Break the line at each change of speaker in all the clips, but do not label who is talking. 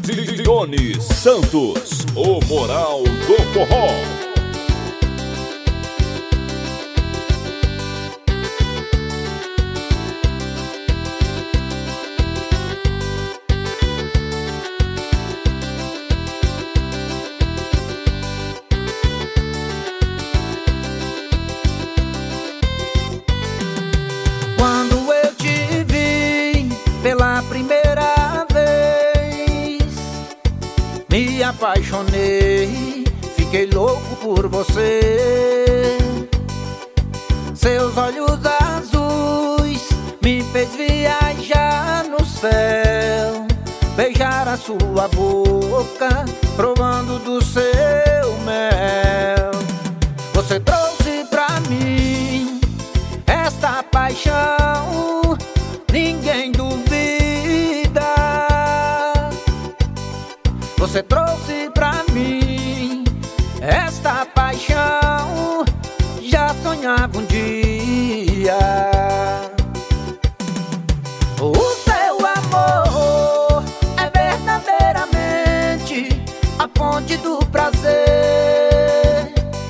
Doni Santos, o Moral do Forró.
Quando eu te vi pela primeira vez, me apaixonei, fiquei louco por você. Seus olhos azuis me fez viajar no céu, beijar a sua boca, provando do seu mel. Você trouxe pra mim esta paixão, ninguém duvida. Você trouxe pra mim esta paixão, já sonhava um dia. O seu amor é verdadeiramente a fonte do prazer.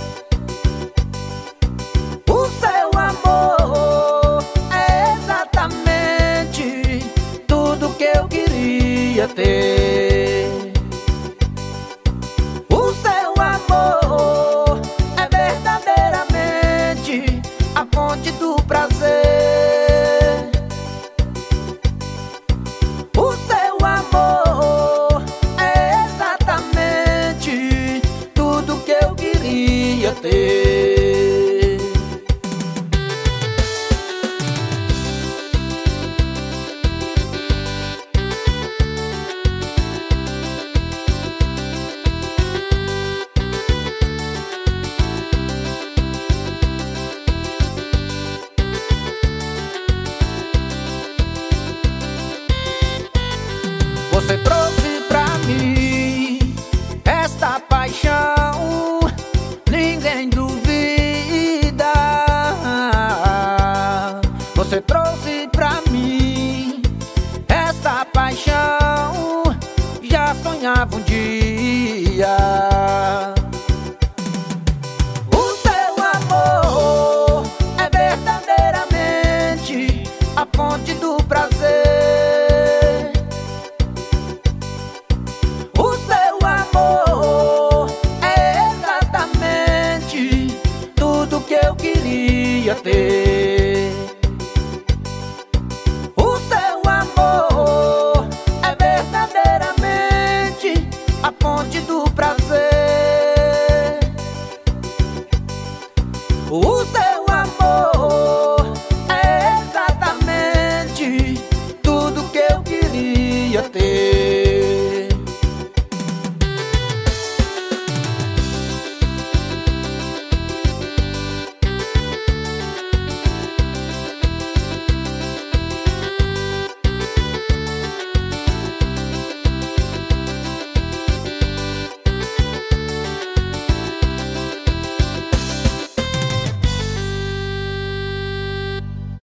O seu amor é exatamente tudo que eu queria ter. O seu amor é verdadeiramente a fonte do prazer. O seu amor é exatamente tudo que eu queria ter. Você trouxe pra mim esta paixão, ninguém duvida. Você trouxe pra mim esta paixão, já sonhava um dia. O seu amor é verdadeiramente a fonte do prazer. O seu amor é exatamente tudo que eu queria ter. O seu amor é verdadeiramente a fonte do prazer.